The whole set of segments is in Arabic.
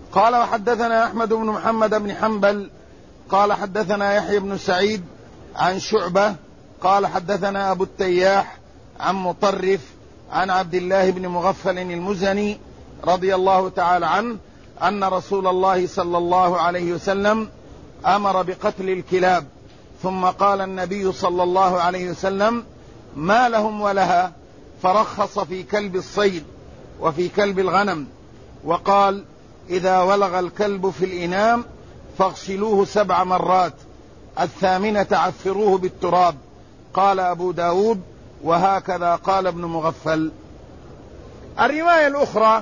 قال وحدثنا أحمد بن محمد بن حنبل قال حدثنا يحيى بن سعيد عن شعبة قال حدثنا أبو التياح عن مطرف عن عبد الله بن مغفل المزني رضي الله تعالى عنه أن رسول الله صلى الله عليه وسلم أمر بقتل الكلاب، ثم قال النبي صلى الله عليه وسلم: ما لهم ولها، فرخص في كلب الصيد وفي كلب الغنم، وقال: إذا ولغ الكلب في الإناء فاغسلوه 7 مرات، 8 عفروه بالتراب. قال أبو داود: وهكذا قال ابن مغفل. الرواية الأخرى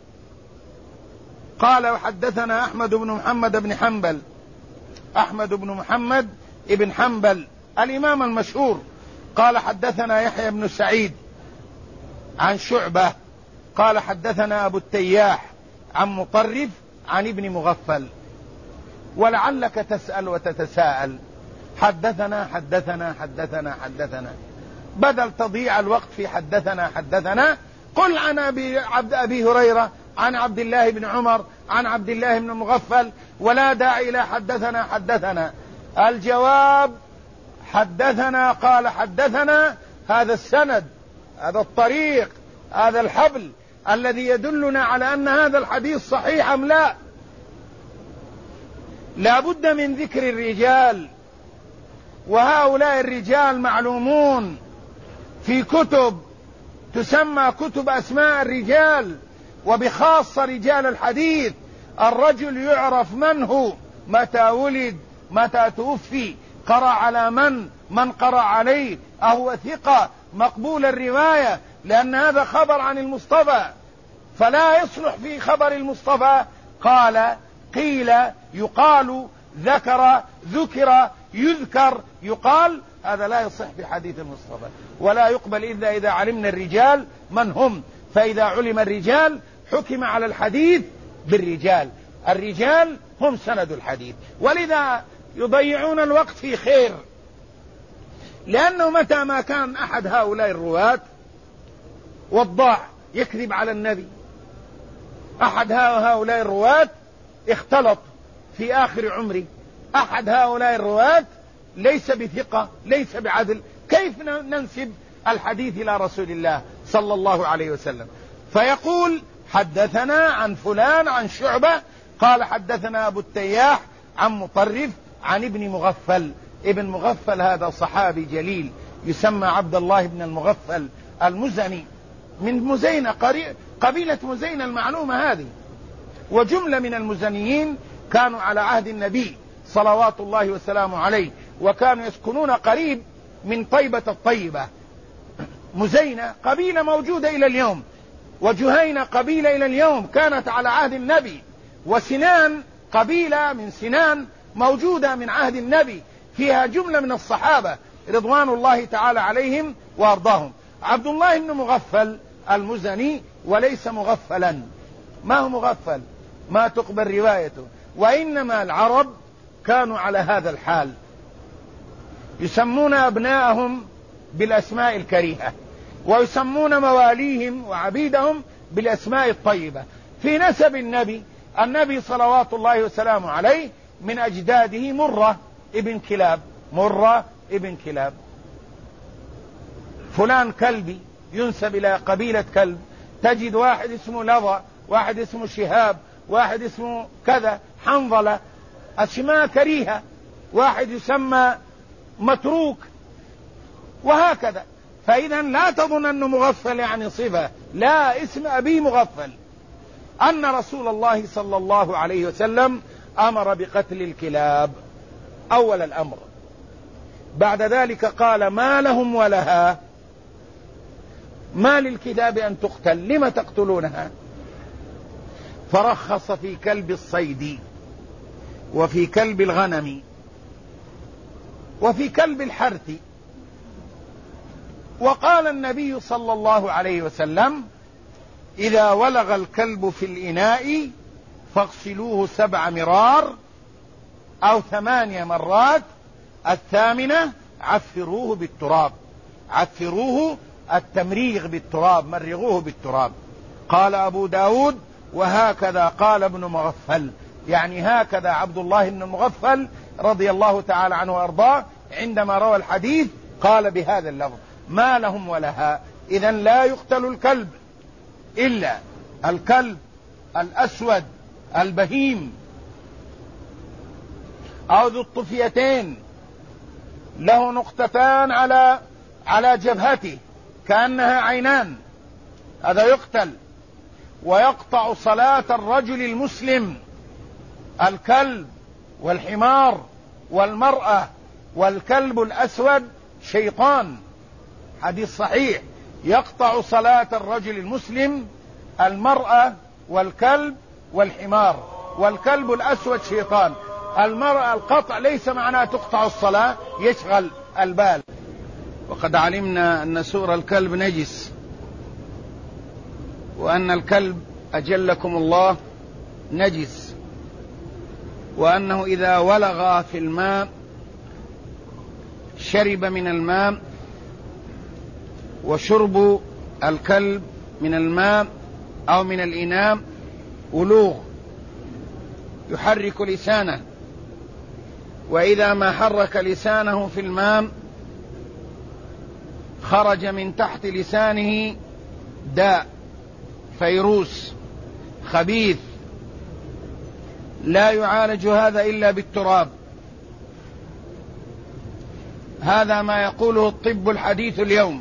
قال وحدثنا أحمد بن محمد بن حنبل، أحمد بن محمد بن حنبل الإمام المشهور، قال حدثنا يحيى بن سعيد عن شعبة قال حدثنا أبو التياح عن مطرف عن ابن مغفل. ولعلك تسأل وتتساءل: حدثنا حدثنا حدثنا حدثنا، بدل تضيع الوقت في حدثنا حدثنا قل عن أبي هريرة عن عبد الله بن عمر عن عبد الله بن مغفل، ولا داعي إلى حدثنا حدثنا. الجواب: حدثنا قال حدثنا، هذا السند، هذا الطريق، هذا الحبل الذي يدلنا على أن هذا الحديث صحيح أم لا. لا بد من ذكر الرجال، وهؤلاء الرجال معلومون في كتب تسمى كتب أسماء الرجال، وبخاصة رجال الحديث. الرجل يعرف من هو، متى ولد، متى توفي، قرأ على من قرأ عليه، أهو ثقة مقبول الرواية، لأن هذا خبر عن المصطفى، فلا يصلح في خبر المصطفى قال، قيل، يقال، ذكر، ذكر، يذكر، يقال، هذا لا يصح في حديث المصطفى، ولا يقبل إلا إذا علمنا الرجال من هم. فإذا علم الرجال حكم على الحديث بالرجال، الرجال هم سند الحديث. ولذا يضيعون الوقت في خير، لأنه متى ما كان أحد هؤلاء الرواة وضاع يكذب على النبي، أحد هؤلاء الرواة اختلط في آخر عمره، أحد هؤلاء الرواة ليس بثقة، ليس بعدل، كيف ننسب الحديث إلى رسول الله صلى الله عليه وسلم؟ فيقول: حدثنا عن فلان عن شعبة قال حدثنا أبو التياح عن مطرف عن ابن مغفل. ابن مغفل هذا صحابي جليل يسمى عبد الله بن المغفل المزني من مزينة، قبيلة مزينة المعلومة هذه. وجملة من المزنيين كانوا على عهد النبي صلوات الله وسلامه عليه، وكانوا يسكنون قريب من طيبة الطيبة. مزينة قبيلة موجودة إلى اليوم، وجهينة قبيلة إلى اليوم كانت على عهد النبي، وسنان قبيلة من سنان موجودة من عهد النبي، فيها جملة من الصحابة رضوان الله تعالى عليهم وأرضاهم. عبد الله بن مغفل المزني وليس مغفلا، ما هو مغفل، ما تقبل روايته، وإنما العرب كانوا على هذا الحال، يسمون أبناءهم بالأسماء الكريهة، ويسمون مواليهم وعبيدهم بالأسماء الطيبة. في نسب النبي صلوات الله وسلامه عليه من أجداده مرة ابن كلاب، مرة ابن كلاب. فلان كلبي ينسب إلى قبيلة كلب، تجد واحد اسمه لظى، واحد اسمه شهاب، واحد اسمه كذا، حنظلة، أسماء كريهة، واحد يسمى متروك، وهكذا. فإذا لا تظن أنه مغفل يعني صفة، لا، اسم أبي مغفل. أن رسول الله صلى الله عليه وسلم أمر بقتل الكلاب أول الأمر، بعد ذلك قال: ما لهم ولها، ما للكلاب أن تقتل، لم تقتلونها؟ فرخص في كلب الصيد وفي كلب الغنم وفي كلب الحرث. وقال النبي صلى الله عليه وسلم: إذا ولغ الكلب في الإناء فاغسلوه 7 مرار أو 8 مرات، 8 عفروه بالتراب، عفروه التمريغ بالتراب، مرغوه بالتراب. قال أبو داود: وهكذا قال ابن مغفل، يعني هكذا عبد الله بن مغفل رضي الله تعالى عنه وأرضاه عندما روى الحديث قال بهذا اللفظ: ما لهم ولها. إذن لا يقتل الكلب إلا الكلب الأسود البهيم أو ذو الطفيتين له نقطتان على جبهته كأنها عينان، هذا يقتل. ويقطع صلاة الرجل المسلم الكلب والحمار والمرأة، والكلب الأسود شيطان، حديث صحيح، يقطع صلاة الرجل المسلم المرأة والكلب والحمار، والكلب الأسود شيطان. المرأة القطع ليس معناه تقطع الصلاة، يشغل البال. وقد علمنا أن سور الكلب نجس، وأن الكلب أجلكم الله نجس، وأنه إذا ولغ في الماء شرب من الماء، وشرب الكلب من الماء أو من الإناء ولوغ يحرك لسانه، وإذا ما حرك لسانه في الماء خرج من تحت لسانه داء فيروس خبيث لا يعالج هذا إلا بالتراب. هذا ما يقوله الطب الحديث اليوم.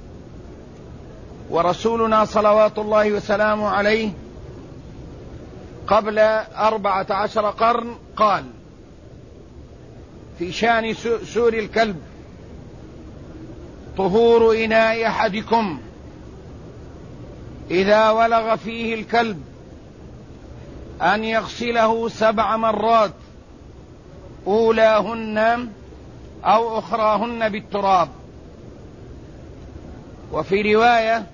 ورسولنا صلوات الله وسلامه عليه قبل 14 قرن قال في شان سور الكلب: طهور إناء أحدكم إذا ولغ فيه الكلب أن يغسله 7 مرات، أولاهن أو أخراهن بالتراب. وفي رواية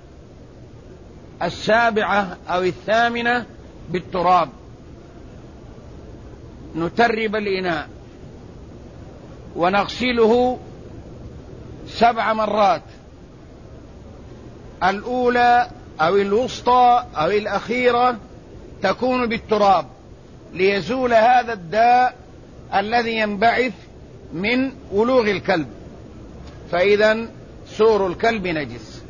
7 أو 8 بالتراب. نترب الإناء ونغسله 7 مرات، الأولى أو الوسطى أو الأخيرة تكون بالتراب، ليزول هذا الداء الذي ينبعث من ولوغ الكلب. فإذا سور الكلب نجس.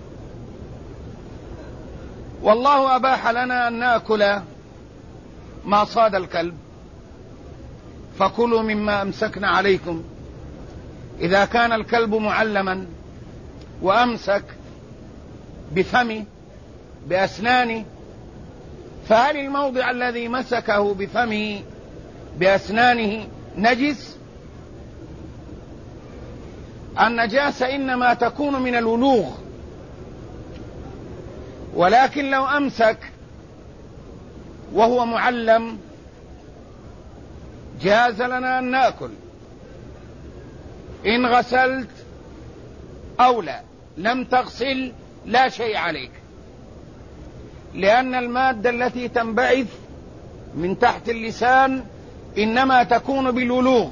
والله أباح لنا أن نأكل ما صاد الكلب، فكلوا مما أمسكنا عليكم. إذا كان الكلب معلما وأمسك بفمه بأسنانه، فهل الموضع الذي مسكه بفمه بأسنانه نجس؟ النجاسة إنما تكون من الولوغ، ولكن لو أمسك وهو معلم جاز لنا أن نأكل. إن غسلت أو لا، لم تغسل لا شيء عليك، لأن المادة التي تنبعث من تحت اللسان إنما تكون بالولوغ.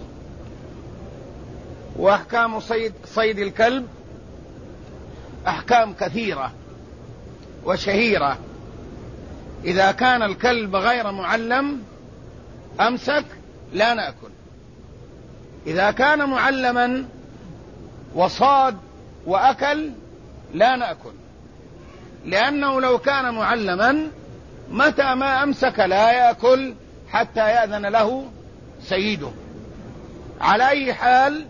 وأحكام صيد الكلب أحكام كثيرة وشهيرة. إذا كان الكلب غير معلم أمسك لا نأكل. إذا كان معلما وصاد وأكل لا نأكل، لأنه لو كان معلما متى ما أمسك لا يأكل حتى يأذن له سيده. على أي حال،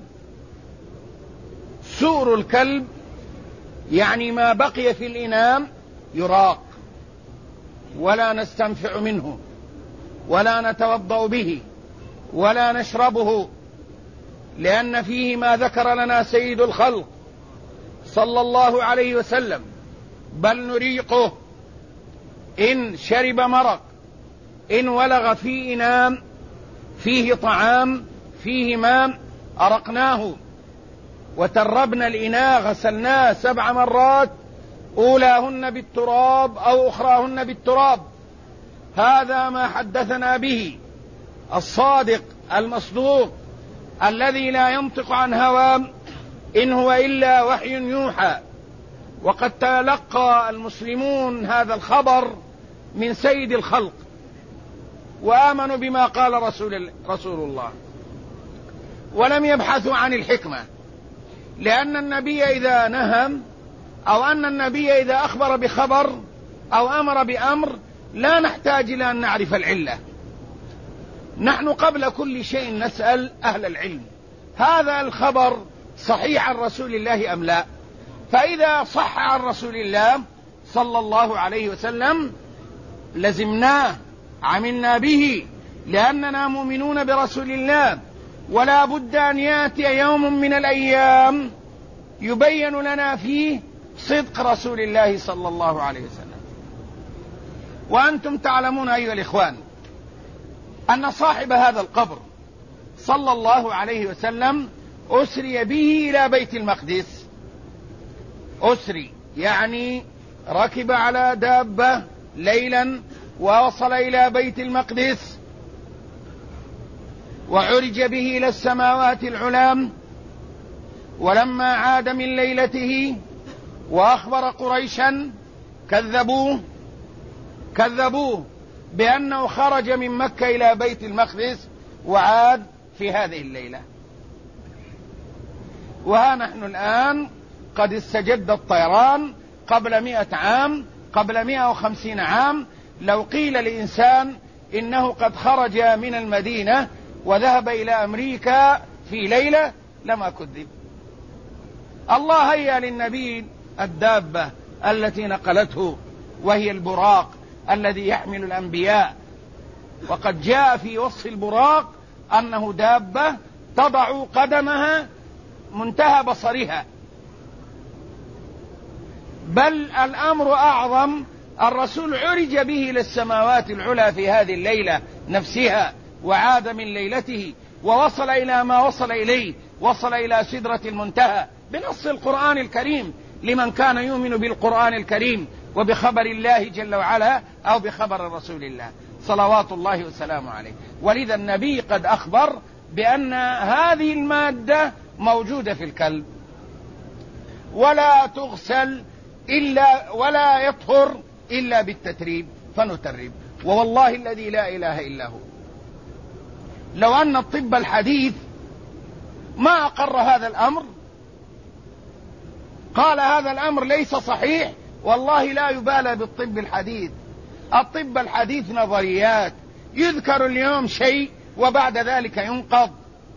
سور الكلب يعني ما بقي في الإناء يراق، ولا نستنفع منه، ولا نتوضأ به، ولا نشربه، لأن فيه ما ذكر لنا سيد الخلق صلى الله عليه وسلم: بل نريقه إن شرب مرق، إن ولغ في إناء فيه طعام فيه ماء أرقناه، وتربنا الإناء غسلناه 7 مرات، أولاهن بالتراب أو أخراهن بالتراب. هذا ما حدثنا به الصادق المصدوق الذي لا ينطق عن هوى إن هو إلا وحي يوحى. وقد تلقى المسلمون هذا الخبر من سيد الخلق، وآمنوا بما قال رسول الله، ولم يبحثوا عن الحكمة، لأن النبي إذا نهم أو أن النبي إذا أخبر بخبر أو أمر بأمر لا نحتاج إلى أن نعرف العلة. نحن قبل كل شيء نسأل أهل العلم هذا الخبر صحيح عن رسول الله أم لا؟ فإذا صح عن رسول الله صلى الله عليه وسلم لزمناه، عملنا به، لأننا مؤمنون برسول الله، ولا بد أن يأتي يوم من الأيام يبين لنا فيه صدق رسول الله صلى الله عليه وسلم. وأنتم تعلمون أيها الإخوان أن صاحب هذا القبر صلى الله عليه وسلم أسري به إلى بيت المقدس. أسري يعني ركب على دابة ليلا ووصل إلى بيت المقدس، وعرج به إلى السماوات العلام. ولما عاد من ليلته وأخبر قريشا كذبوه بأنه خرج من مكة إلى بيت المقدس وعاد في هذه الليلة. وها نحن الآن قد استجد الطيران قبل 100 عام، قبل 150 عام. لو قيل لإنسان إنه قد خرج من المدينة وذهب إلى أمريكا في ليلة لما كذب. الله هيأ للنبي الدابة التي نقلته، وهي البراق الذي يحمل الأنبياء. وقد جاء في وصف البراق أنه دابة تضع قدمها منتهى بصرها. بل الأمر أعظم، الرسول عرج به إلى السماوات العلى في هذه الليلة نفسها، وعاد من ليلته ووصل إلى ما وصل إليه، وصل إلى سدرة المنتهى بنص القرآن الكريم لمن كان يؤمن بالقرآن الكريم وبخبر الله جل وعلا أو بخبر رسول الله صلوات الله وسلامه عليه. ولذا النبي قد أخبر بأن هذه المادة موجودة في الكلب، ولا تغسل ولا يطهر إلا بالتتريب، فنترب. ووالله الذي لا إله إلا هو لو أن الطب الحديث ما أقر هذا الأمر، قال هذا الأمر ليس صحيح، والله لا يبالى بالطب الحديث. الطب الحديث نظريات، يذكر اليوم شيء وبعد ذلك ينقض.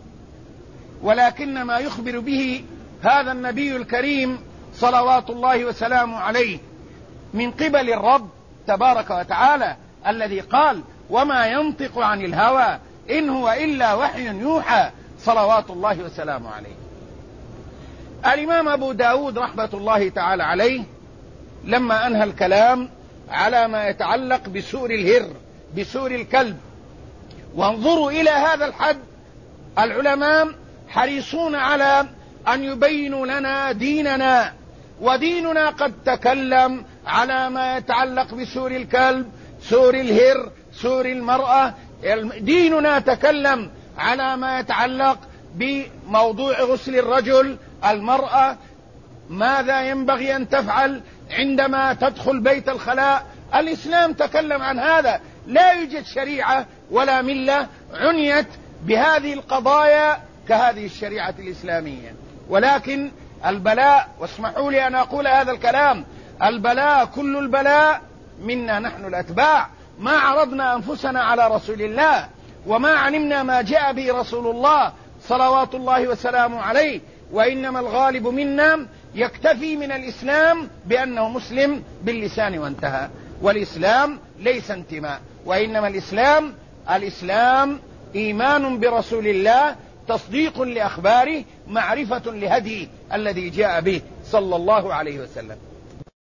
ولكن ما يخبر به هذا النبي الكريم صلوات الله وسلامه عليه من قبل الرب تبارك وتعالى الذي قال وما ينطق عن الهوى إن هو إلا وحي يوحى صلوات الله وسلامه عليه. الإمام أبو داود رحمة الله تعالى عليه لما أنهى الكلام على ما يتعلق بسور الهر، بسور الكلب، وانظروا إلى هذا الحد العلماء حريصون على أن يبينوا لنا ديننا، وديننا قد تكلم على ما يتعلق بسور الكلب، سور الهر، سور المرأة. ديننا تكلم على ما يتعلق بموضوع غسل الرجل، المرأة ماذا ينبغي أن تفعل عندما تدخل بيت الخلاء. الإسلام تكلم عن هذا. لا يوجد شريعة ولا ملة عنيت بهذه القضايا كهذه الشريعة الإسلامية. ولكن البلاء، واسمحوا لي أن أقول هذا الكلام، البلاء كل البلاء منا نحن الأتباع. ما عرضنا أنفسنا على رسول الله، وما علمنا ما جاء به رسول الله صلوات الله وسلامه عليه. وإنما الغالب منا يكتفي من الإسلام بأنه مسلم باللسان وانتهى. والإسلام ليس انتماء، وإنما الإسلام إيمان برسول الله، تصديق لأخباره، معرفة لهديه الذي جاء به صلى الله عليه وسلم.